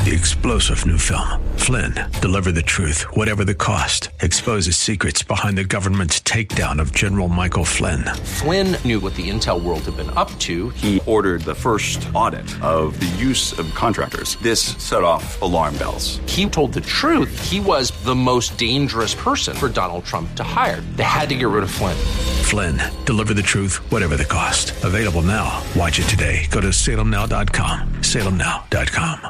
The explosive new film, Flynn, deliver the truth, whatever the cost, exposes secrets behind the government's takedown of General Michael Flynn. Flynn knew what the intel world had been up to. He ordered the first audit of the use of contractors. This set off alarm bells. He told the truth. He was the most dangerous person for Donald Trump to hire. They had to get rid of Flynn. Flynn, deliver the truth, whatever the cost. Available now. Watch it today. Go to salemnow.com. salemnow.com.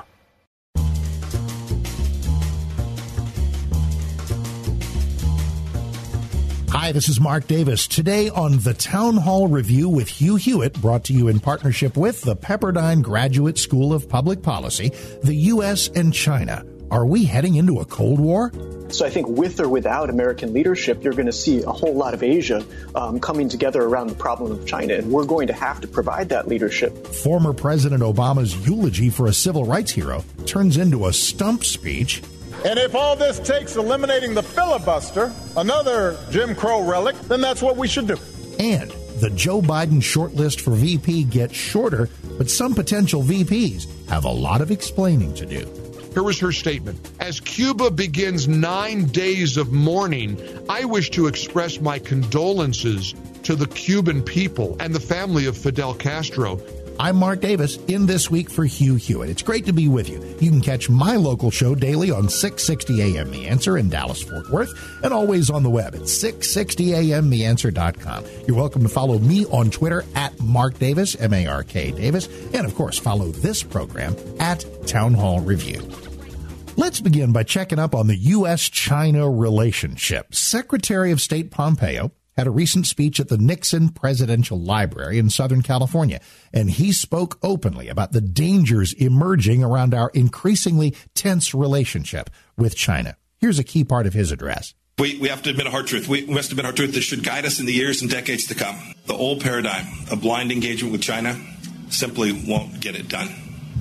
Hi, this is Mark Davis. Today on the Town Hall Review with Hugh Hewitt, brought to you in partnership with the Pepperdine Graduate School of Public Policy, the U.S. and China. Are we heading into a Cold War? So I think with or without American leadership, you're going to see a whole lot of Asia coming together around the problem of China, and we're going to have to provide that leadership. Former President Obama's eulogy for a civil rights hero turns into a stump speech. And if all this takes eliminating the filibuster, another Jim Crow relic, then that's what we should do. And the Joe Biden shortlist for VP gets shorter, but some potential VPs have a lot of explaining to do. Here was her statement. As Cuba begins 9 days of mourning, I wish to express my condolences to the Cuban people and the family of Fidel Castro. I'm Mark Davis, in This Week for Hugh Hewitt. It's great to be with you. You can catch my local show daily on 660 AM The Answer in Dallas-Fort Worth, and always on the web at 660amtheanswer.com. You're welcome to follow me on Twitter at Mark Davis, M-A-R-K Davis, and of course follow this program at Town Hall Review. Let's begin by checking up on the U.S.-China relationship. Secretary of State Pompeo had a recent speech at the Nixon Presidential Library in Southern California, and he spoke openly about the dangers emerging around our increasingly tense relationship with China. Here's a key part of his address. We have to admit a hard truth. We must admit a hard truth that should guide us in the years and decades to come. The old paradigm of blind engagement with China simply won't get it done.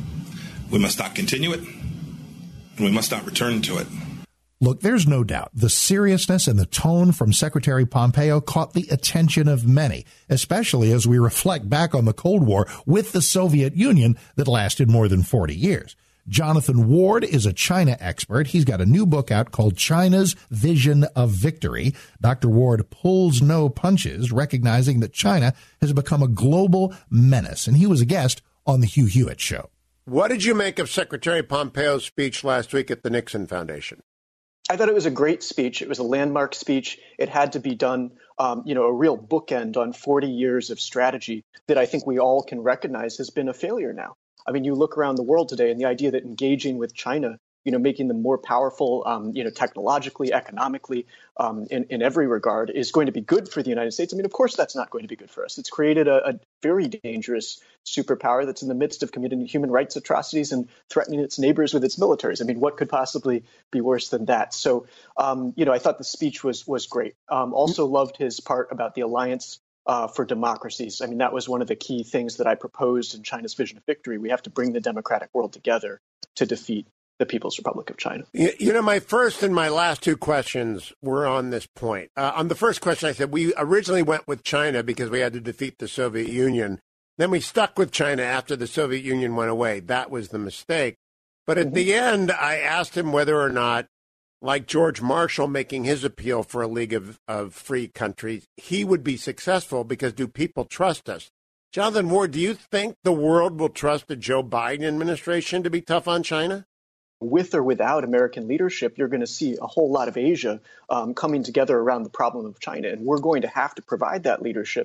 We must not continue it, and we must not return to it. Look, there's no doubt the seriousness and the tone from Secretary Pompeo caught the attention of many, especially as we reflect back on the Cold War with the Soviet Union that lasted more than 40 years. Jonathan Ward is a China expert. He's got a new book out called China's Vision of Victory. Dr. Ward pulls no punches, recognizing that China has become a global menace, and he was a guest on the Hugh Hewitt Show. What did you make of Secretary Pompeo's speech last week at the Nixon Foundation? I thought it was a great speech. It was a landmark speech. It had to be done, a real bookend on 40 years of strategy that I think we all can recognize has been a failure now. I mean, you look around the world today and the idea that engaging with China, making them more powerful, technologically, economically, in every regard is going to be good for the United States. I mean, of course, that's not going to be good for us. It's created a very dangerous superpower that's in the midst of committing human rights atrocities and threatening its neighbors with its militaries. I mean, what could possibly be worse than that? So, I thought the speech was great. Also loved his part about the Alliance for Democracies. I mean, that was one of the key things that I proposed in China's Vision of Victory. We have to bring the democratic world together to defeat the People's Republic of China. My first and my last two questions were on this point. On the first question, I said we originally went with China because we had to defeat the Soviet Union. Then we stuck with China after the Soviet Union went away. That was the mistake. But at the end, I asked him whether or not, like George Marshall making his appeal for a League of Free Countries, he would be successful because do people trust us? Jonathan Ward, do you think the world will trust the Joe Biden administration to be tough on China? With or without American leadership, you're going to see a whole lot of Asia coming together around the problem of China, and we're going to have to provide that leadership.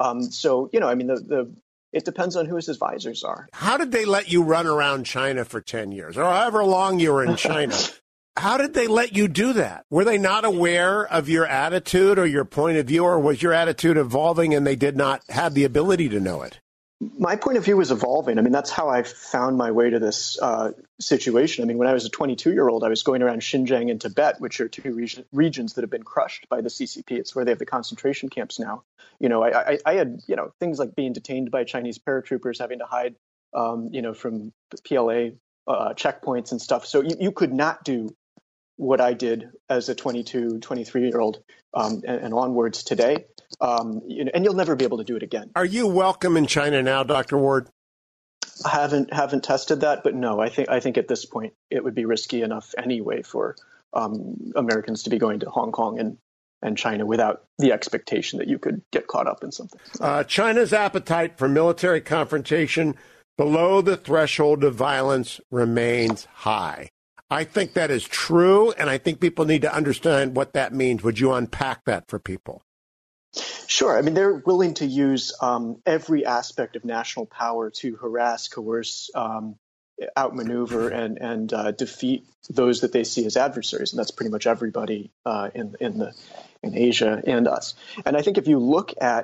It depends on who his advisors are. How did they let you run around China for 10 years, or however long you were in China? How did they let you do that? Were they not aware of your attitude or your point of view, or was your attitude evolving and they did not have the ability to know it? My point of view was evolving. I mean, that's how I found my way to this situation. I mean, when I was a 22-year-old, I was going around Xinjiang and Tibet, which are two regions that have been crushed by the CCP. It's where they have the concentration camps now. I had, things like being detained by Chinese paratroopers, having to hide, from PLA checkpoints and stuff. So you could not do what I did as a 22, 23-year-old and onwards today. And you'll never be able to do it again. Are you welcome in China now, Dr. Ward? I haven't tested that, but no, I think at this point it would be risky enough anyway for Americans to be going to Hong Kong and China without the expectation that you could get caught up in something. China's appetite for military confrontation below the threshold of violence remains high. I think that is true, and I think people need to understand what that means. Would you unpack that for people? Sure. I mean, they're willing to use every aspect of national power to harass, coerce, outmaneuver, and defeat those that they see as adversaries, and that's pretty much everybody in Asia and us. And I think if you look at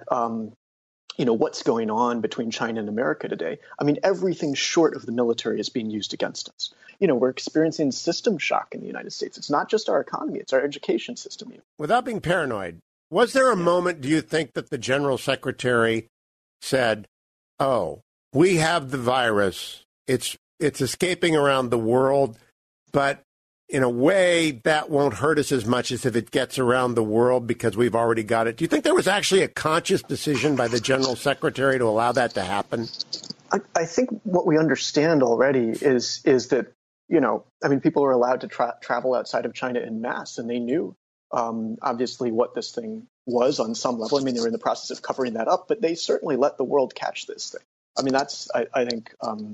what's going on between China and America today, I mean, everything short of the military is being used against us. We're experiencing system shock in the United States. It's not just our economy; it's our education system. Without being paranoid, was there a moment, do you think, that the General Secretary said, "Oh, we have the virus. It's escaping around the world, but in a way that won't hurt us as much as if it gets around the world because we've already got it"? Do you think there was actually a conscious decision by the General Secretary to allow that to happen? I think what we understand already is that, people are allowed to travel outside of China en masse, and they knew obviously what this thing was on some level. I mean, they were in the process of covering that up, but they certainly let the world catch this thing. I mean, that's, I think,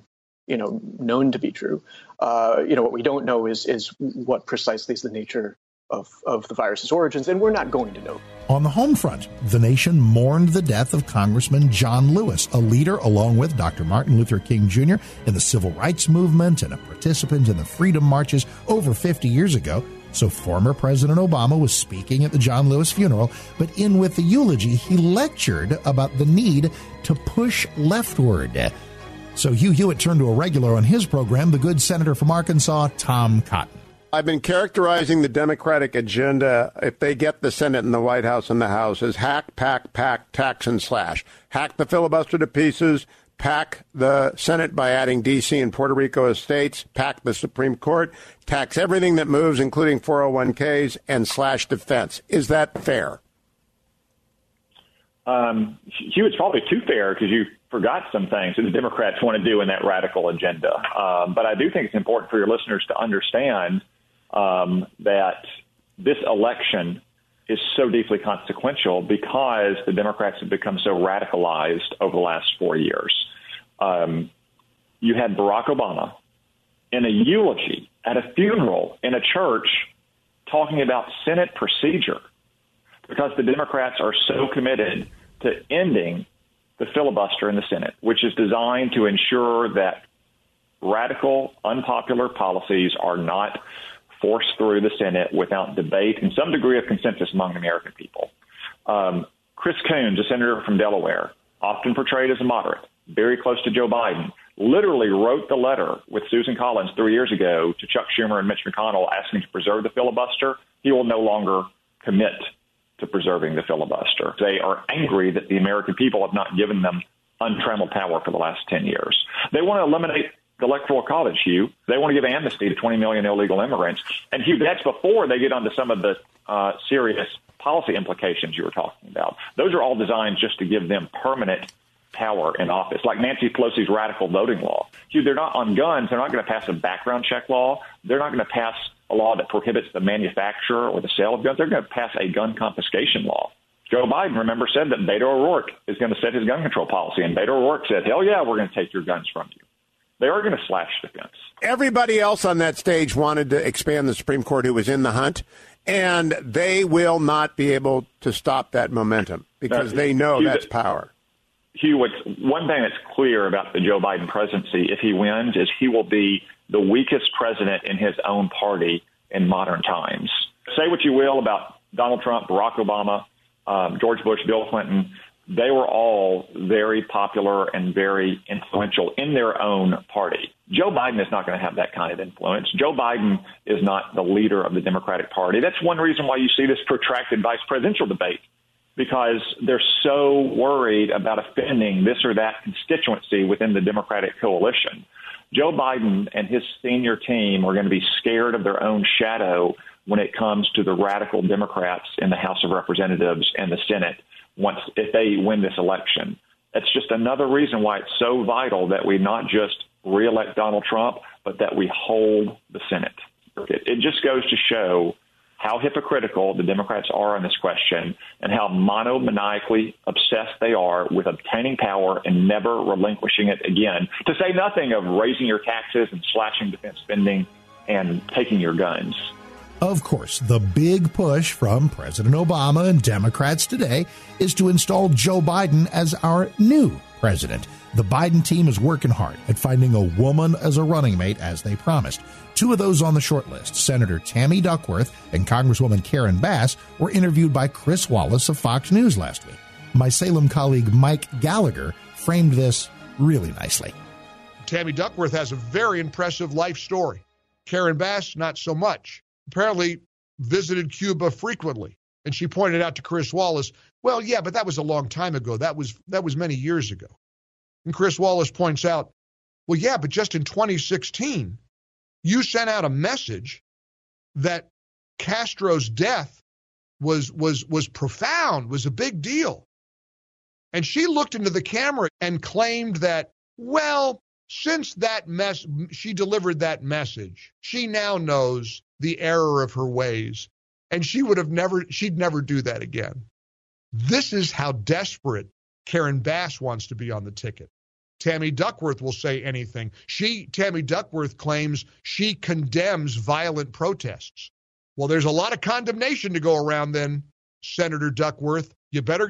known to be true. What we don't know is what precisely is the nature of the virus's origins, and we're not going to know. On the home front, the nation mourned the death of Congressman John Lewis, a leader along with Dr. Martin Luther King Jr. in the civil rights movement and a participant in the freedom marches over 50 years ago. So former President Obama was speaking at the John Lewis funeral, but in with the eulogy, he lectured about the need to push leftward. So Hugh Hewitt turned to a regular on his program, the good senator from Arkansas, Tom Cotton. I've been characterizing the Democratic agenda, if they get the Senate and the White House and the House, as hack, pack, tax, and slash. Hack the filibuster to pieces, pack the Senate by adding D.C. and Puerto Rico as states, pack the Supreme Court, tax everything that moves, including 401ks, and slash defense. Is that fair? Hugh, it's probably too fair because you forgot some things that the Democrats want to do in that radical agenda. But I do think it's important for your listeners to understand that this election is so deeply consequential because the Democrats have become so radicalized over the last 4 years. You had Barack Obama in a eulogy at a funeral in a church talking about Senate procedure because the Democrats are so committed to ending the filibuster in the Senate, which is designed to ensure that radical, unpopular policies are not forced through the Senate without debate and some degree of consensus among the American people. Chris Coons, a senator from Delaware, often portrayed as a moderate, very close to Joe Biden, literally wrote the letter with Susan Collins 3 years ago to Chuck Schumer and Mitch McConnell asking to preserve the filibuster. He will no longer commit to preserving the filibuster. They are angry that the American people have not given them untrammeled power for the last 10 years. They want to eliminate the Electoral College, Hugh. They want to give amnesty to 20 million illegal immigrants. And, Hugh, that's before they get onto some of the serious policy implications you were talking about. Those are all designed just to give them permanent power in office, like Nancy Pelosi's radical voting law. Hugh, they're not on guns. They're not going to pass a background check law. They're not going to pass a law that prohibits the manufacture or the sale of guns. They're going to pass a gun confiscation law. Joe Biden, remember, said that Beto O'Rourke is going to set his gun control policy. And Beto O'Rourke said, hell yeah, we're going to take your guns from you. They are going to slash defense. Everybody else on that stage wanted to expand the Supreme Court who was in the hunt, and they will not be able to stop that momentum because they know that's power. Hugh, one thing that's clear about the Joe Biden presidency, if he wins, is he will be the weakest president in his own party in modern times. Say what you will about Donald Trump, Barack Obama, George Bush, Bill Clinton. They were all very popular and very influential in their own party. Joe Biden is not going to have that kind of influence. Joe Biden is not the leader of the Democratic Party. That's one reason why you see this protracted vice presidential debate, because they're so worried about offending this or that constituency within the Democratic coalition. Joe Biden and his senior team are going to be scared of their own shadow when it comes to the radical Democrats in the House of Representatives and the Senate if they win this election. That's just another reason why it's so vital that we not just reelect Donald Trump, but that we hold the Senate. It just goes to show how hypocritical the Democrats are on this question and how monomaniacally obsessed they are with obtaining power and never relinquishing it again, to say nothing of raising your taxes and slashing defense spending and taking your guns. Of course, the big push from President Obama and Democrats today is to install Joe Biden as our new president. The Biden team is working hard at finding a woman as a running mate, as they promised. Two of those on the short list, Senator Tammy Duckworth and Congresswoman Karen Bass, were interviewed by Chris Wallace of Fox News last week. My Salem colleague Mike Gallagher framed this really nicely. Tammy Duckworth has a very impressive life story. Karen Bass, not so much. Apparently visited Cuba frequently. And she pointed out to Chris Wallace, well, yeah, but that was a long time ago. That was many years ago. And Chris Wallace points out, well, yeah, but just in 2016, you sent out a message that Castro's death was profound, was a big deal. And she looked into the camera and claimed that, well, since she delivered that message, she now knows the error of her ways, and she'd never do that again. This is how desperate Karen Bass wants to be on the ticket. Tammy Duckworth will say anything. Tammy Duckworth claims she condemns violent protests. Well, there's a lot of condemnation to go around then, Senator Duckworth. You better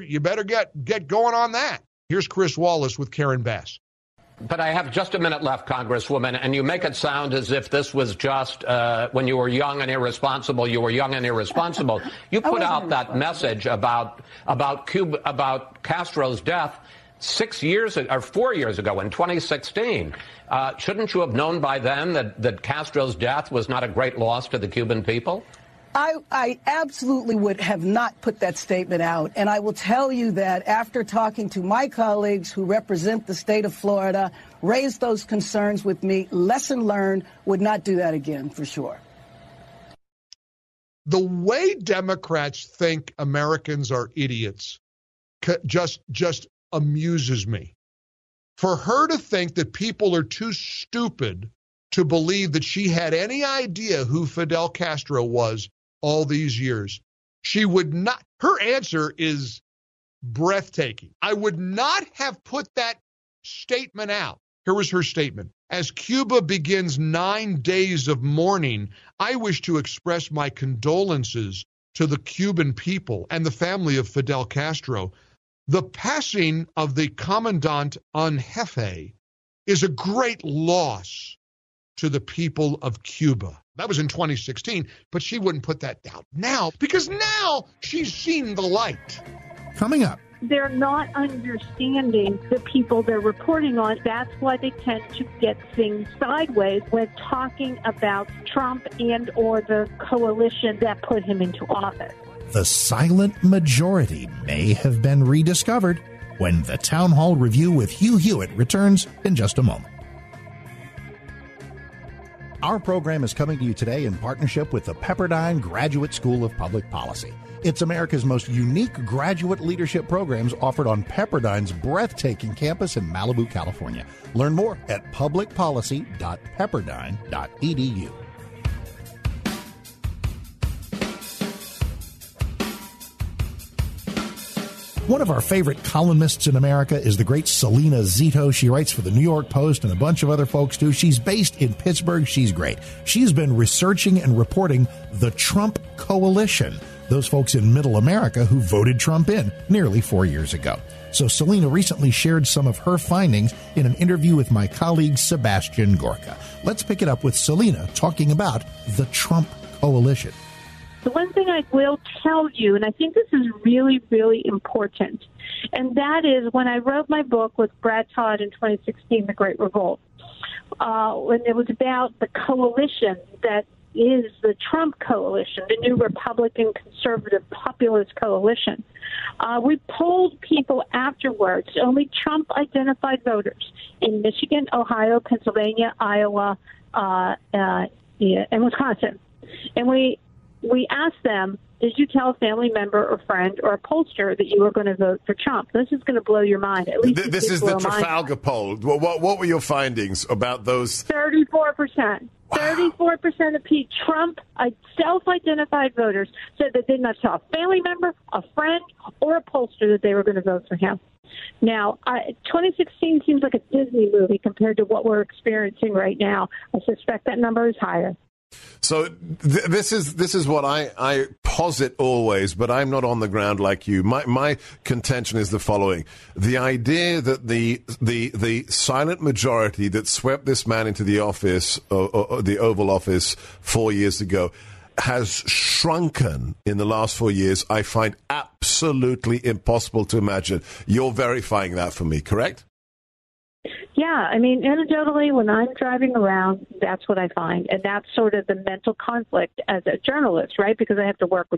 get going on that. Here's Chris Wallace with Karen Bass. But I have just a minute left, Congresswoman, and you make it sound as if this was just when you were young and irresponsible, you were young and irresponsible. You put out that message about Cuba, about Castro's death 4 years ago in 2016. Shouldn't you have known by then that Castro's death was not a great loss to the Cuban people? I absolutely would have not put that statement out. And I will tell you that after talking to my colleagues who represent the state of Florida, raised those concerns with me, lesson learned, would not do that again for sure. The way Democrats think Americans are idiots just amuses me. For her to think that people are too stupid to believe that she had any idea who Fidel Castro was all these years, she would not. Her answer is breathtaking. I would not have put that statement out. Here was her statement. As Cuba begins 9 days of mourning, I wish to express my condolences to the Cuban people and the family of Fidel Castro. The passing of the Commandant en Jefe is a great loss to the people of Cuba. That was in 2016, but she wouldn't put that down now because now she's seen the light. Coming up. They're not understanding the people they're reporting on. That's why they tend to get things sideways when talking about Trump and or the coalition that put him into office. The silent majority may have been rediscovered when the Town Hall Review with Hugh Hewitt returns in just a moment. Our program is coming to you today in partnership with the Pepperdine Graduate School of Public Policy. It's America's most unique graduate leadership programs offered on Pepperdine's breathtaking campus in Malibu, California. Learn more at publicpolicy.pepperdine.edu. One of our favorite columnists in America is the great Selena Zito. She writes for the New York Post and a bunch of other folks, too. She's based in Pittsburgh. She's great. She's been researching and reporting the Trump coalition, those folks in middle America who voted Trump in nearly 4 years ago. So Selena recently shared some of her findings in an interview with my colleague Sebastian Gorka. Let's pick it up with Selena talking about the Trump coalition. The one thing I will tell you, and I think this is really, really important, and that is when I wrote my book with Brad Todd in 2016, The Great Revolt, when it was about the coalition that is the Trump coalition, the new Republican conservative populist coalition. We polled people afterwards, only Trump-identified voters in Michigan, Ohio, Pennsylvania, Iowa, and Wisconsin. And we we asked them, did you tell a family member or friend or a pollster that you were going to vote for Trump? This is going to blow your mind. At least this is the Trafalgar poll. What were your findings about those? 34%. 34% of Trump self-identified voters said that they did not tell a family member, a friend, or a pollster that they were going to vote for him. Now, 2016 seems like a Disney movie compared to what we're experiencing right now. I suspect that number is higher. So this is what I posit always, but I'm not on the ground like you. My contention is the following: the idea that the silent majority that swept this man into the office, or the Oval Office 4 years ago, has shrunken in the last 4 years, I find absolutely impossible to imagine. You're verifying that for me, correct? Yeah, I mean, anecdotally, when I'm driving around, that's what I find, and that's sort of the mental conflict as a journalist, right? Because I have to work with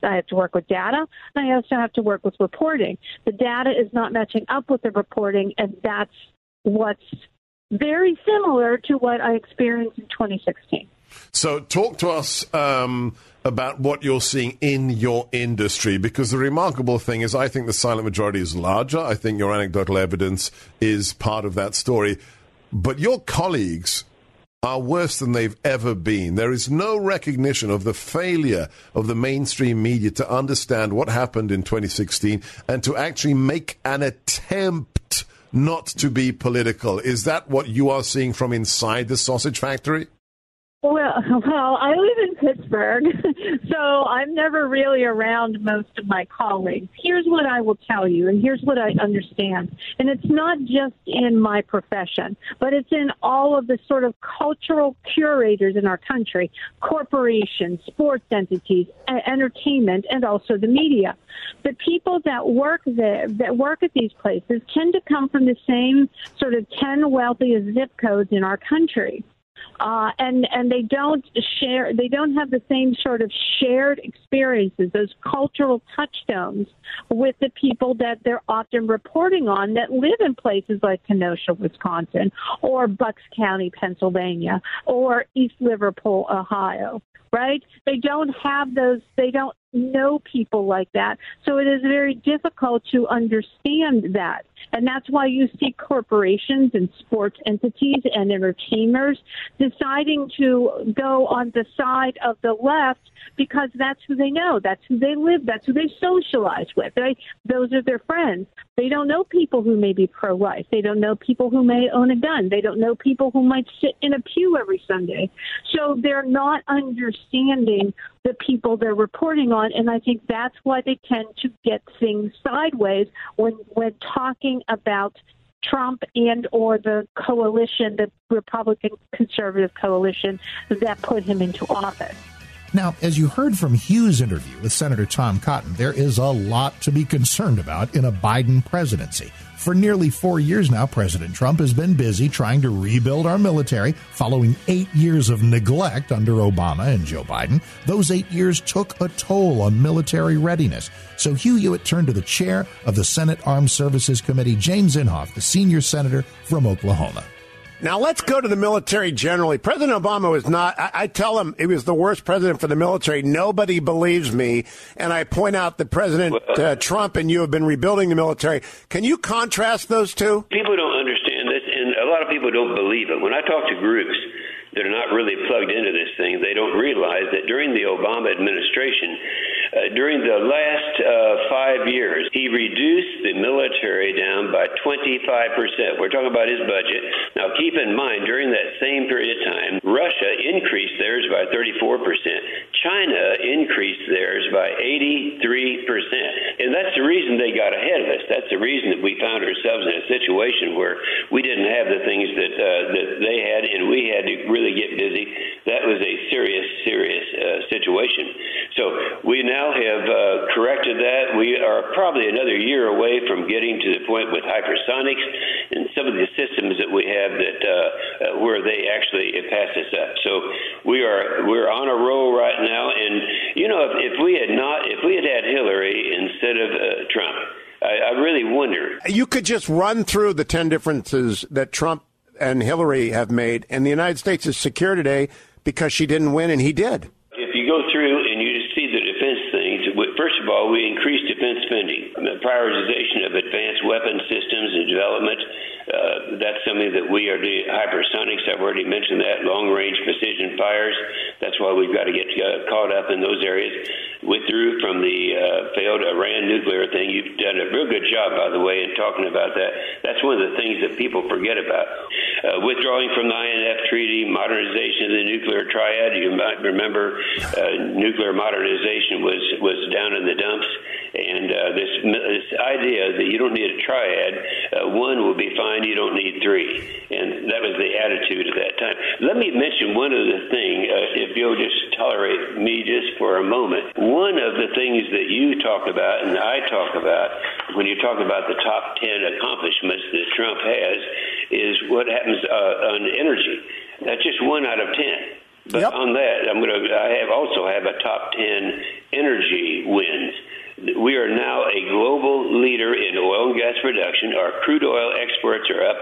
data, and I also have to work with reporting. The data is not matching up with the reporting, and that's what's very similar to what I experienced in 2016. So talk to us about what you're seeing in your industry, because the remarkable thing is I think the silent majority is larger. I think your anecdotal evidence is part of that story. But your colleagues are worse than they've ever been. There is no recognition of the failure of the mainstream media to understand what happened in 2016 and to actually make an attempt not to be political. Is that what you are seeing from inside the sausage factory? Well, I live in Pittsburgh, so I'm never really around most of my colleagues. Here's what I will tell you, and here's what I understand. And it's not just in my profession, but it's in all of the sort of cultural curators in our country, corporations, sports entities, entertainment, and also the media. The people that work there, that work at these places, tend to come from the same sort of 10 wealthiest zip codes in our country. And they don't have the same sort of shared experiences, those cultural touchstones with the people that they're often reporting on that live in places like Kenosha, Wisconsin, or Bucks County, Pennsylvania, or East Liverpool, Ohio, right? They don't have those, they don't know people like that. So it is very difficult to understand that. And that's why you see corporations and sports entities and entertainers deciding to go on the side of the left because that's who they know, that's who they live, that's who they socialize with. Right? Those are their friends. They don't know people who may be pro-life. They don't know people who may own a gun. They don't know people who might sit in a pew every Sunday. So they're not understanding the people they're reporting on, and I think that's why they tend to get things sideways when talking about Trump and or the coalition, the Republican conservative coalition that put him into office. Now, as you heard from Hugh's interview with Senator Tom Cotton, there is a lot to be concerned about in a Biden presidency. For nearly 4 years now, President Trump has been busy trying to rebuild our military following 8 years of neglect under Obama and Joe Biden. Those 8 years took a toll on military readiness. So Hugh Hewitt turned to the chair of the Senate Armed Services Committee, James Inhofe, the senior senator from Oklahoma. Now, let's go to the military generally. President Obama was not, I tell him he was the worst president for the military. Nobody believes me. And I point out that President Trump and you have been rebuilding the military. Can you contrast those two? People don't understand this, and a lot of people don't believe it. When I talk to groups that are not really plugged into this thing, they don't realize that during the Obama administration, during the last 5 years, he reduced the military down by 25%. We're talking about his budget. Now, keep in mind, during that same period of time, Russia increased theirs by 34%. China increased theirs by 83%. And that's the reason they got ahead of us. That's the reason that we found ourselves in a situation where we didn't have the things that they had, and we had to really get busy. That was a serious situation. So we now have corrected that. We are probably another year away from getting to the point with hypersonics and some of the systems that we have that where they actually pass us up. So we're on a roll right now. And you know, if we had had Hillary instead of Trump, I really wonder. You could just run through the 10 differences that Trump and Hillary have made, and the United States is secure today because she didn't win and he did. If you go through and you First of all, we increased defense spending, the prioritization of advanced weapon systems and development. That's something that we are doing. Hypersonics, I've already mentioned that. Long-range precision fires. That's why we've got to get caught up in those areas. Withdrew from the failed Iran nuclear thing. You've done a real good job, by the way, in talking about that. That's one of the things that people forget about. Withdrawing from the INF Treaty, modernization of the nuclear triad. You might remember nuclear modernization was down in the dumps. And this idea that you don't need a triad, one will be fine, you don't need three. And that was the attitude at that time. Let me mention one other thing, if you'll just tolerate me just for a moment. One of the things that you talk about and I talk about when you talk about the top 10 accomplishments that Trump has is what happens on energy. That's just 1 out of 10. But on that, I also have a top 10 energy wins. We are now a global leader in oil and gas production. Our crude oil exports are up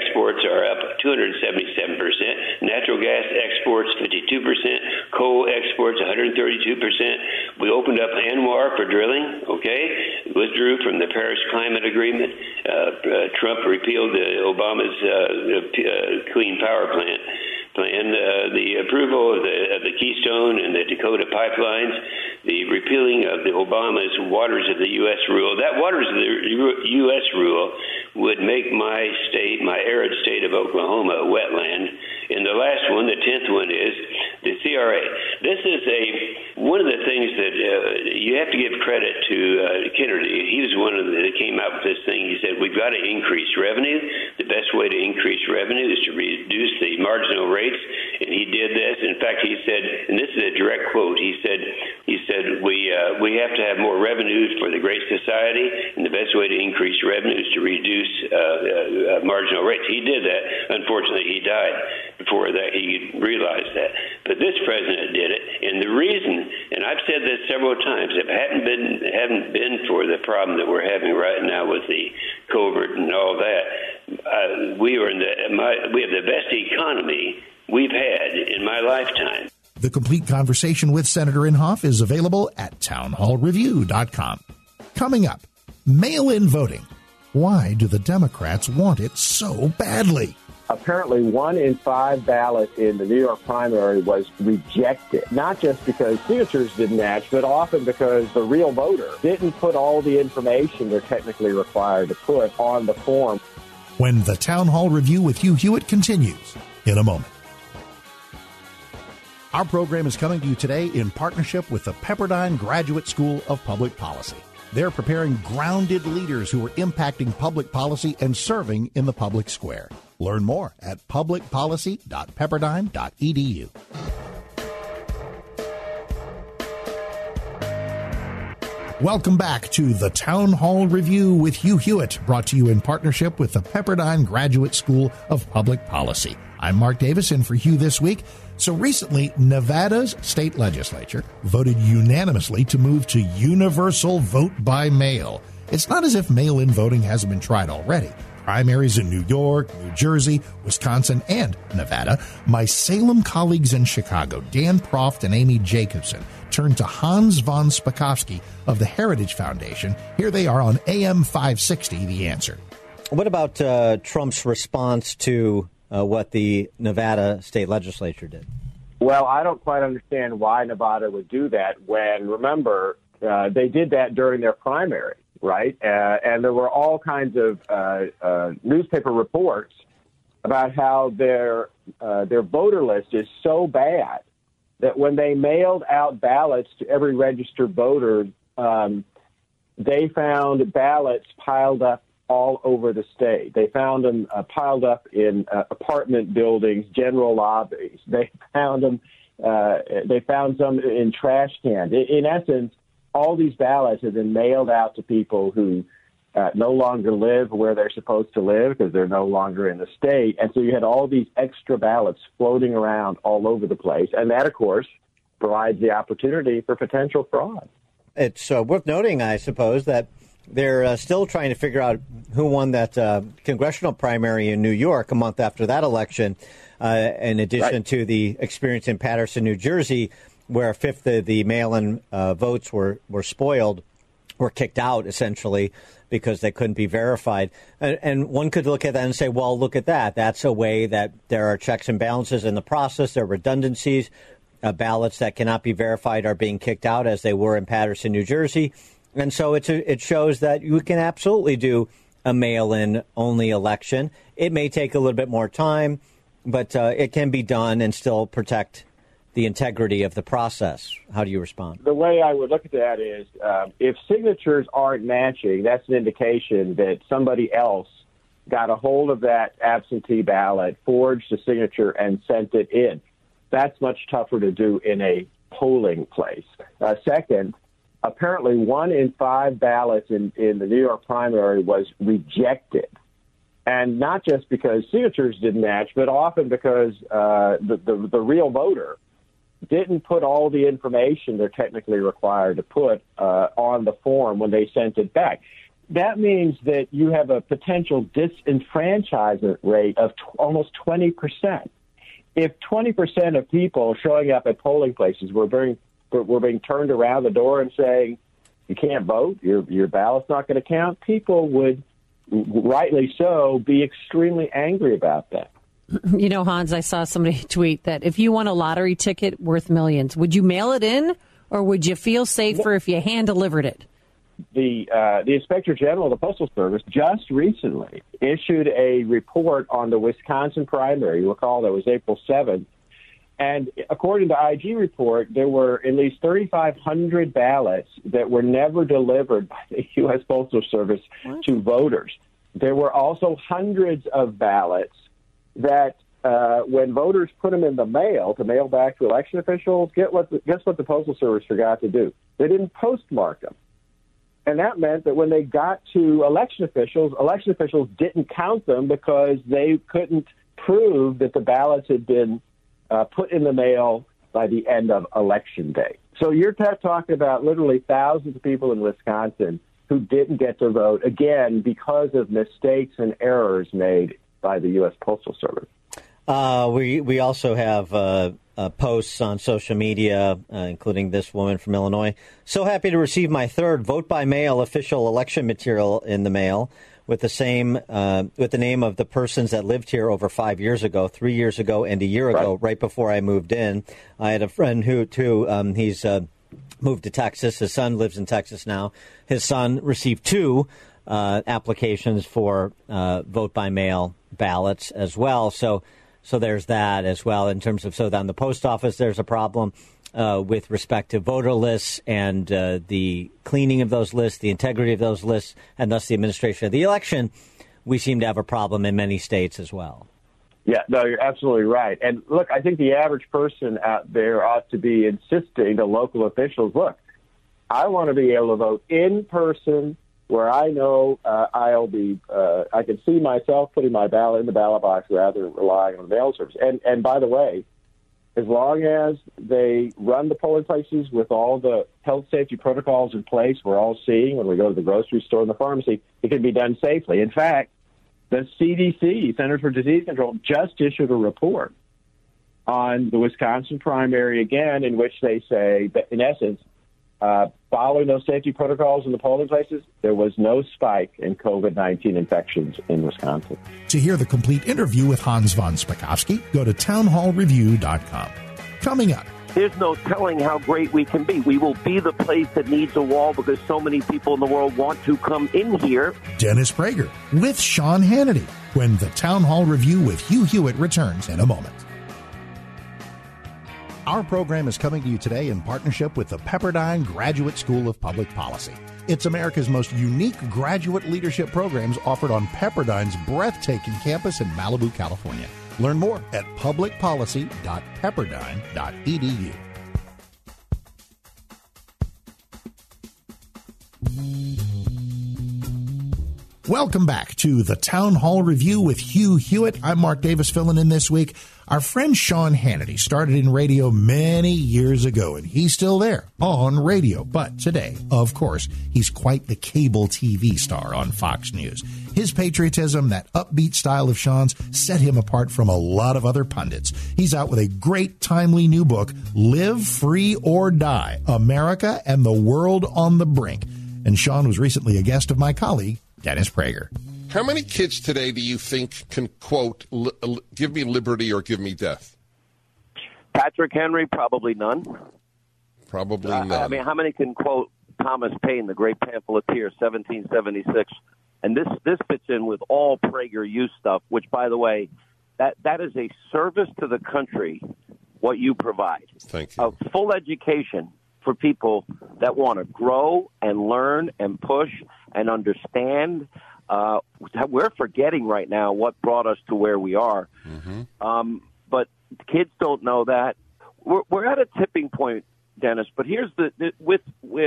277%. Natural gas exports 52%. Coal exports 132%. We opened up ANWR for drilling. Withdrew from the Paris Climate Agreement. Trump repealed Obama's Clean Power Plan. The approval of the Keystone and the Dakota pipelines, the repealing of the Obama's Waters of the U.S. rule. That Waters of the U.S. rule would make my state, my arid state of Oklahoma, a wetland. And the last one, the 10th one, is the CRA. This is one of the things that you have to give credit to Kennedy. He was one of that came out with this thing. He said, we've got to increase revenue. The best way to increase revenue is to reduce the marginal rates. And he did this. In fact, he said, and this is a direct quote, he said, we have to have more revenues for the Great Society, and the best way to increase revenue is to reduce marginal rates. He did that. Unfortunately, he died before that. He realized that. But this president did it. And the reason, and I've said this several times, if it hadn't been for the problem that we're having right now with the covert and all that, we have the best economy we've had in my lifetime. The complete conversation with Senator Inhofe is available at townhallreview.com. Coming up, mail-in voting. Why do the Democrats want it so badly? Apparently 1 in 5 ballots in the New York primary was rejected, not just because signatures didn't match, but often because the real voter didn't put all the information they're technically required to put on the form. When the Town Hall Review with Hugh Hewitt continues in a moment. Our program is coming to you today in partnership with the Pepperdine Graduate School of Public Policy. They're preparing grounded leaders who are impacting public policy and serving in the public square. Learn more at publicpolicy.pepperdine.edu. Welcome back to the Town Hall Review with Hugh Hewitt, brought to you in partnership with the Pepperdine Graduate School of Public Policy. I'm Mark Davis, in for Hugh this week. So recently, Nevada's state legislature voted unanimously to move to universal vote by mail. It's not as if mail-in voting hasn't been tried already. Primaries in New York, New Jersey, Wisconsin, and Nevada. My Salem colleagues in Chicago, Dan Proft and Amy Jacobson, turned to Hans von Spakovsky of the Heritage Foundation. Here they are on AM 560, The Answer. What about Trump's response to what the Nevada state legislature did? Well, I don't quite understand why Nevada would do that when, remember, they did that during their primary, right? And there were all kinds of newspaper reports about how their voter list is so bad that when they mailed out ballots to every registered voter, they found ballots piled up all over the state. They found them piled up in apartment buildings, general lobbies. They found them. They found some in trash cans. In essence, all these ballots have been mailed out to people who no longer live where they're supposed to live because they're no longer in the state. And so you had all these extra ballots floating around all over the place. And that, of course, provides the opportunity for potential fraud. It's worth noting, I suppose, that they're still trying to figure out who won that congressional primary in New York a month after that election, in addition to the experience in Paterson, New Jersey, where a fifth of the mail-in votes were spoiled or kicked out, essentially, because they couldn't be verified. And one could look at that and say, well, look at that. That's a way that there are checks and balances in the process. There are redundancies. Ballots that cannot be verified are being kicked out, as they were in Paterson, New Jersey. And so it shows that you can absolutely do a mail-in only election. It may take a little bit more time, but it can be done and still protect the integrity of the process. How do you respond? The way I would look at that is if signatures aren't matching, that's an indication that somebody else got a hold of that absentee ballot, forged a signature, and sent it in. That's much tougher to do in a polling place. Second, apparently 1 in 5 ballots in the New York primary was rejected. And not just because signatures didn't match, but often because the real voter didn't put all the information they're technically required to put on the form when they sent it back. That means that you have a potential disenfranchisement rate of almost 20%. If 20% of people showing up at polling places were being turned around the door and saying, you can't vote, your ballot's not going to count, people would, rightly so, be extremely angry about that. You know, Hans, I saw somebody tweet that if you won a lottery ticket worth millions, would you mail it in or would you feel safer if you hand-delivered it? The Inspector General of the Postal Service just recently issued a report on the Wisconsin primary. You recall that was April 7th. And according to the IG report, there were at least 3,500 ballots that were never delivered by the U.S. Postal Service to voters. There were also hundreds of ballots that when voters put them in the mail to mail back to election officials, guess what the Postal Service forgot to do? They didn't postmark them. And that meant that when they got to election officials didn't count them because they couldn't prove that the ballots had been put in the mail by the end of Election Day. So you're talking about literally thousands of people in Wisconsin who didn't get to vote, again, because of mistakes and errors made by the U.S. Postal Service. We also have posts on social media, including this woman from Illinois. So happy to receive my third vote-by-mail official election material in the mail with the name of the persons that lived here over 5 years ago, 3 years ago, and a year ago, right before I moved in. I had a friend who, too, he's moved to Texas. His son lives in Texas now. His son received 2 applications for vote-by-mail ballots as well. So there's that as well in terms of, so down the post office, there's a problem with respect to voter lists and the cleaning of those lists, the integrity of those lists, and thus the administration of the election. We seem to have a problem in many states as well. Yeah, no, you're absolutely right. And look, I think the average person out there ought to be insisting to local officials, look, I want to be able to vote in person where I know I'll be, I can see myself putting my ballot in the ballot box rather than relying on the mail service. And by the way, as long as they run the polling places with all the health safety protocols in place we're all seeing when we go to the grocery store and the pharmacy, it can be done safely. In fact, the CDC, Centers for Disease Control, just issued a report on the Wisconsin primary again, in which they say that, in essence, following those safety protocols in the polling places, there was no spike in COVID-19 infections in Wisconsin. To hear the complete interview with Hans von Spakovsky, go to townhallreview.com. Coming up. There's no telling how great we can be. We will be the place that needs a wall because so many people in the world want to come in here. Dennis Prager with Sean Hannity when the Town Hall Review with Hugh Hewitt returns in a moment. Our program is coming to you today in partnership with the Pepperdine Graduate School of Public Policy. It's America's most unique graduate leadership programs offered on Pepperdine's breathtaking campus in Malibu, California. Learn more at publicpolicy.pepperdine.edu. Welcome back to the Town Hall Review with Hugh Hewitt. I'm Mark Davis, filling in this week. Our friend Sean Hannity started in radio many years ago, and he's still there on radio. But today, of course, he's quite the cable TV star on Fox News. His patriotism, that upbeat style of Sean's, set him apart from a lot of other pundits. He's out with a great, timely new book, Live Free or Die, America and the World on the Brink. And Sean was recently a guest of my colleague, Dennis Prager. How many kids today do you think can quote, give me liberty or give me death? Patrick Henry, probably none. Probably none. I mean, how many can quote Thomas Paine, the great pamphleteer, 1776? And this fits in with all PragerU stuff, which, by the way, that is a service to the country, what you provide. Thank you. A full education for people that want to grow and learn and push and understand. We're forgetting right now what brought us to where we are. Mm-hmm. But kids don't know that. We're at a tipping point, Dennis, but here's with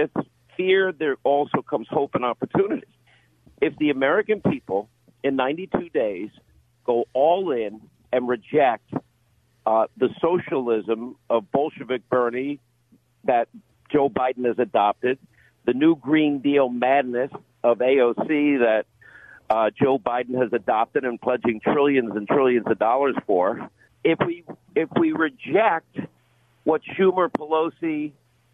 fear, there also comes hope and opportunity. If the American people in 92 days go all in and reject the socialism of Bolshevik Bernie that Joe Biden has adopted, the new Green Deal madness of AOC that Joe Biden has adopted and pledging trillions and trillions of dollars for, if we reject what Schumer, Pelosi,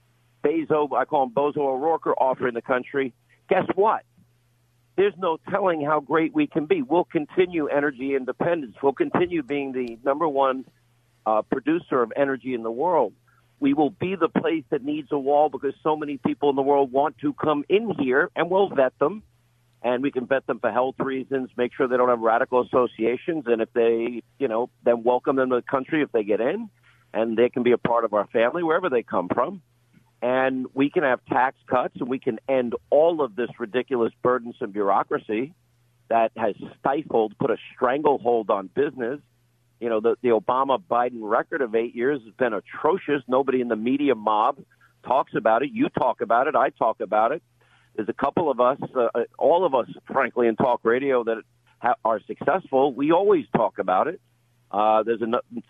Bezo, I call him Bozo O'Rourke, are offering the country, guess what? There's no telling how great we can be. We'll continue energy independence. We'll continue being the number one producer of energy in the world. We will be the place that needs a wall because so many people in the world want to come in here, and we'll vet them. And we can vet them for health reasons, make sure they don't have radical associations, and if they, then welcome them to the country if they get in, and they can be a part of our family wherever they come from. And we can have tax cuts, and we can end all of this ridiculous, burdensome bureaucracy that has put a stranglehold on business. The Obama-Biden record of 8 years has been atrocious. Nobody in the media mob talks about it. You talk about it. I talk about it. There's a couple of us, all of us, frankly, in talk radio that are successful. We always talk about it. There's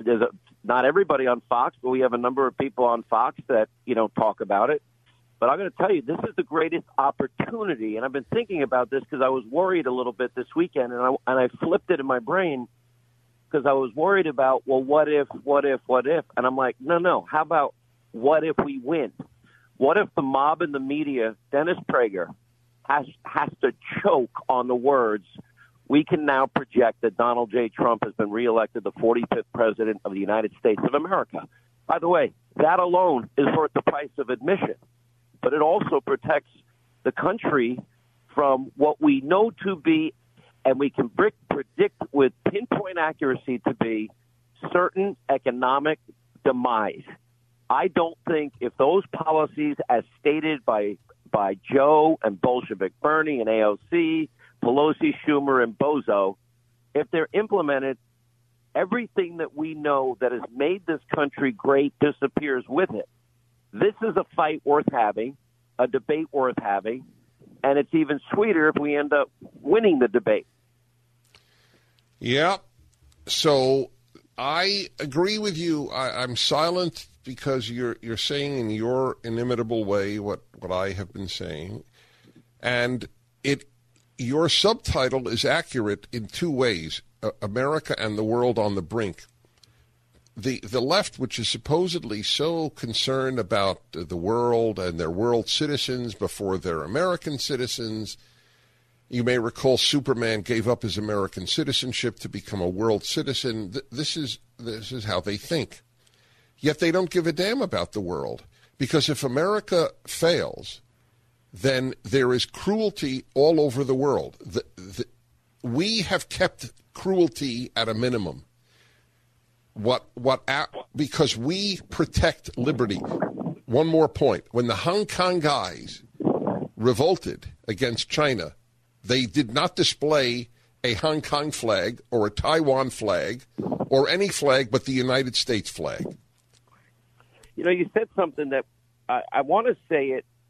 not everybody on Fox, but we have a number of people on Fox that, talk about it. But I'm going to tell you, this is the greatest opportunity. And I've been thinking about this because I was worried a little bit this weekend, and I flipped it in my brain because I was worried about, well, what if? And I'm like, no. How about what if we win? What if the mob and the media, Dennis Prager, has to choke on the words, we can now project that Donald J. Trump has been reelected the 45th president of the United States of America. By the way, that alone is worth the price of admission. But it also protects the country from what we know to be, and we can predict with pinpoint accuracy to be, certain economic demise. I don't think if those policies, as stated by Joe and Bolshevik Bernie and AOC, Pelosi, Schumer, and Bozo, if they're implemented, everything that we know that has made this country great disappears with it. This is a fight worth having, a debate worth having, and it's even sweeter if we end up winning the debate. Yeah. So I agree with you. I'm silent because you're saying in your inimitable way what I have been saying. And your subtitle is accurate in two ways, America and the World on the Brink. The left, which is supposedly so concerned about the world and their world citizens before their American citizens, you may recall Superman gave up his American citizenship to become a world citizen. This is how they think. Yet they don't give a damn about the world, because if America fails, then there is cruelty all over the world. We have kept cruelty at a minimum. Because we protect liberty. One more point. When the Hong Kong guys revolted against China, they did not display a Hong Kong flag or a Taiwan flag or any flag but the United States flag. You said something that I want to say it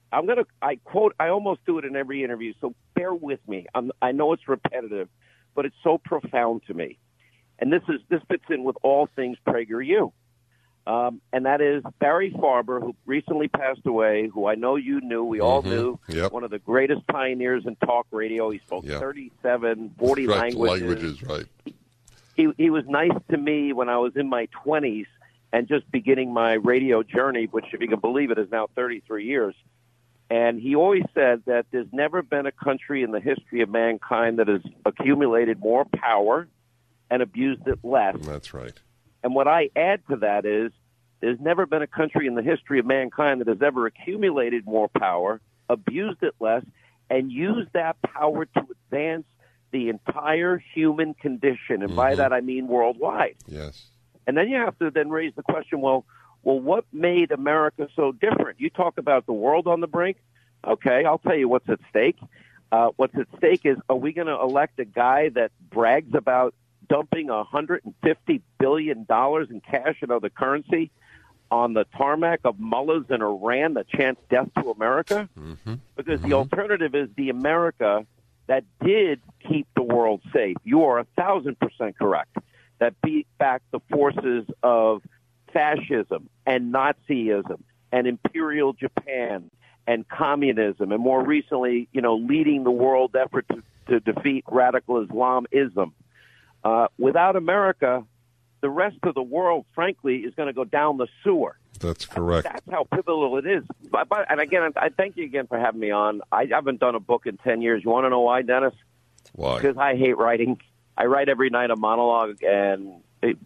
I almost do it in every interview, so bear with me. I know it's repetitive, but it's so profound to me. And this fits in with all things PragerU. And that is Barry Farber, who recently passed away, who I know you knew, we all knew, one of the greatest pioneers in talk radio. He spoke 37, 40 languages. Right. He was nice to me when I was in my 20s and just beginning my radio journey, which, if you can believe it, is now 33 years. And he always said that there's never been a country in the history of mankind that has accumulated more power and abused it less. That's right. And what I add to that is there's never been a country in the history of mankind that has ever accumulated more power, abused it less, and used that power to advance the entire human condition. And by that I mean worldwide. Yes. And then you have to then raise the question, well, what made America so different? You talk about the world on the brink. Okay, I'll tell you what's at stake. What's at stake is, are we going to elect a guy that brags about dumping $150 billion in cash and other currency on the tarmac of mullahs in Iran that chants death to America? Because the alternative is the America that did keep the world safe. You are 1,000% correct. That beat back the forces of fascism and Nazism and Imperial Japan and communism, and more recently, leading the world effort to defeat radical Islamism. Without America, the rest of the world, frankly, is going to go down the sewer. That's correct. That's how pivotal it is. And again, I thank you again for having me on. I haven't done a book in 10 years. You want to know why, Dennis? Why? Because I hate writing. I write every night a monologue, and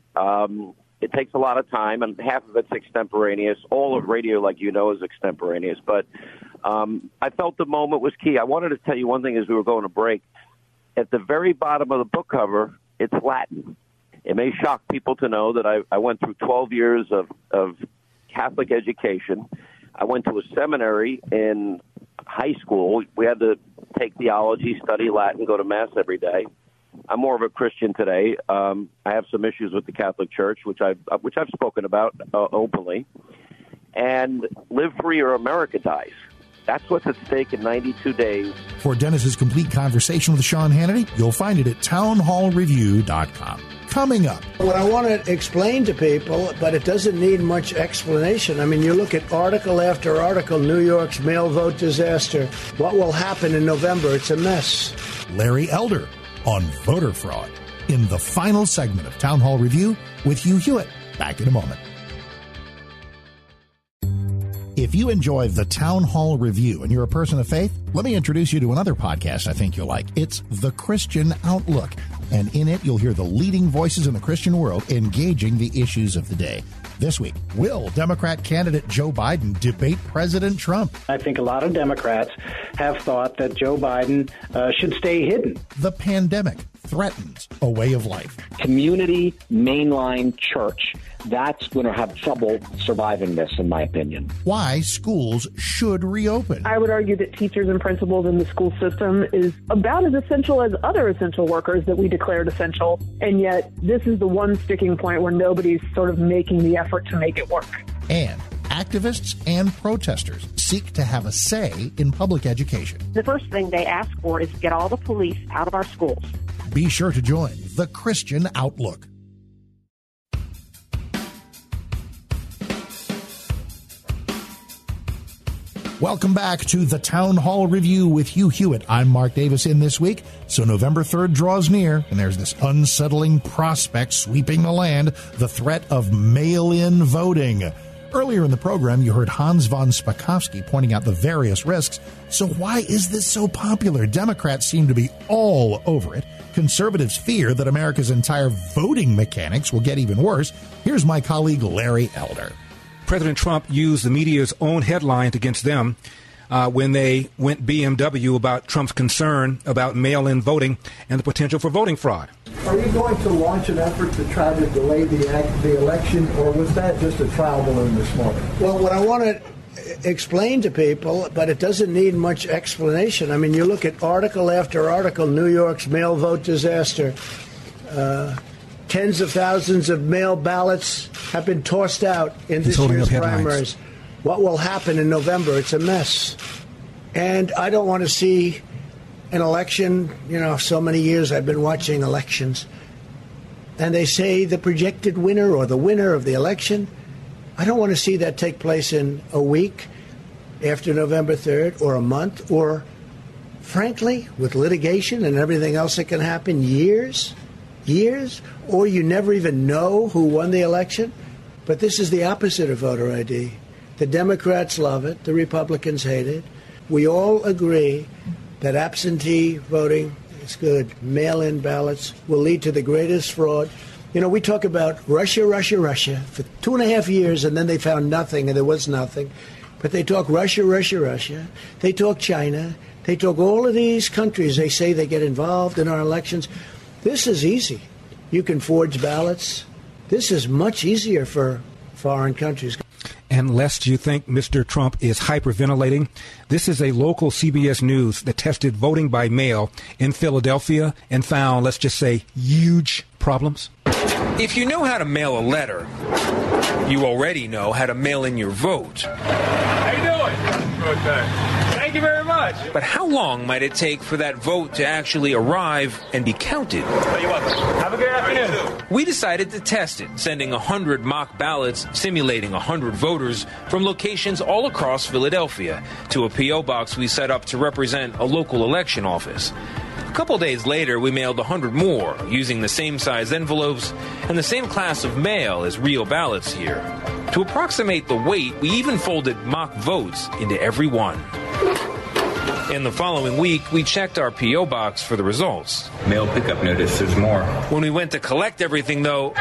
it takes a lot of time, and half of it's extemporaneous. All of radio, like you know, is extemporaneous. But I felt the moment was key. I wanted to tell you one thing as we were going to break. At the very bottom of the book cover, it's Latin. It may shock people to know that I went through 12 years of Catholic education. I went to a seminary in high school. We had to take theology, study Latin, go to Mass every day. I'm more of a Christian today. I have some issues with the Catholic Church, which I've spoken about openly. And live free or America dies. That's what's at stake in 92 days. For Dennis's complete conversation with Sean Hannity, you'll find it at townhallreview.com. Coming up. What I want to explain to people, but it doesn't need much explanation. I mean, you look at article after article, New York's mail vote disaster. What will happen in November? It's a mess. Larry Elder on voter fraud in the final segment of Town Hall Review with Hugh Hewitt. Back in a moment. If you enjoy the Town Hall Review and you're a person of faith, let me introduce you to another podcast I think you'll like. It's The Christian Outlook. And in it, you'll hear the leading voices in the Christian world engaging the issues of the day. This week, will Democrat candidate Joe Biden debate President Trump? I think a lot of Democrats have thought that Joe Biden should stay hidden. The pandemic threatens a way of life. Community mainline church. That's going to have trouble surviving this, in my opinion. Why schools should reopen. I would argue that teachers and principals in the school system is about as essential as other essential workers that we declared essential. And yet this is the one sticking point where nobody's sort of making the effort to make it work. And activists and protesters seek to have a say in public education. The first thing they ask for is get all the police out of our schools. Be sure to join The Christian Outlook. Welcome back to the Town Hall Review with Hugh Hewitt. I'm Mark Davis in this week. So November 3rd draws near, and there's this unsettling prospect sweeping the land, the threat of mail-in voting. Earlier in the program, you heard Hans von Spakovsky pointing out the various risks. So why is this so popular? Democrats seem to be all over it. Conservatives fear that America's entire voting mechanics will get even worse. Here's my colleague Larry Elder. President Trump used the media's own headlines against them when they went BMW about Trump's concern about mail-in voting and the potential for voting fraud. Are you going to launch an effort to try to delay the election, or was that just a trial balloon this morning? Well, what I want to explain to people, but it doesn't need much explanation. I mean, you look at article after article, New York's mail vote disaster. Tens of thousands of mail ballots have been tossed out in this year's primaries. what will happen in November. It's a mess. And I don't want to see an election. So many years I've been watching elections. And they say the projected winner or the winner of the election. I don't want to see that take place in a week after November 3rd or a month or, frankly, with litigation and everything else that can happen, years, or you never even know who won the election. But this is the opposite of voter ID. The Democrats love it. The Republicans hate it. We all agree that absentee voting is good. Mail-in ballots will lead to the greatest fraud. We talk about Russia for 2.5 years, and then they found nothing, and there was nothing. But they talk Russia. They talk China. They talk all of these countries. They say they get involved in our elections. This is easy. You can forge ballots. This is much easier for foreign countries. And lest you think Mr. Trump is hyperventilating, this is a local CBS News that tested voting by mail in Philadelphia and found, let's just say, huge problems. If you know how to mail a letter, you already know how to mail in your vote. How you doing? Okay. Thank you very much. But how long might it take for that vote to actually arrive and be counted? Oh, you're welcome. Have a good afternoon. We decided to test it, sending 100 mock ballots simulating 100 voters from locations all across Philadelphia to a P.O. box we set up to represent a local election office. A couple days later, we mailed 100 more, using the same size envelopes and the same class of mail as real ballots here. To approximate the weight, we even folded mock votes into every one. In the following week, we checked our P.O. box for the results. Mail pickup notice, there's more. When we went to collect everything, though,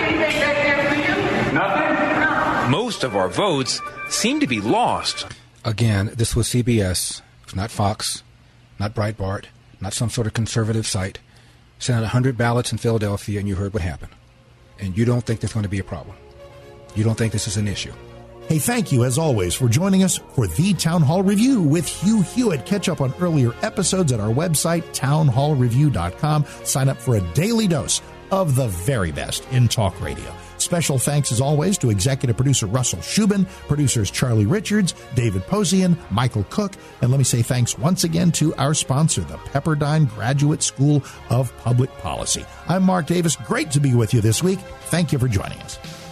nothing? Most of our votes seemed to be lost. Again, this was CBS. It's not Fox, not Breitbart, not some sort of conservative site. Sent out 100 ballots in Philadelphia, and you heard what happened. And you don't think there's going to be a problem. You don't think this is an issue. Hey, thank you, as always, for joining us for the Town Hall Review with Hugh Hewitt. Catch up on earlier episodes at our website, townhallreview.com. Sign up for a daily dose of the very best in talk radio. Special thanks, as always, to executive producer Russell Shubin, producers Charlie Richards, David Posian, Michael Cook, and let me say thanks once again to our sponsor, the Pepperdine Graduate School of Public Policy. I'm Mark Davis. Great to be with you this week. Thank you for joining us.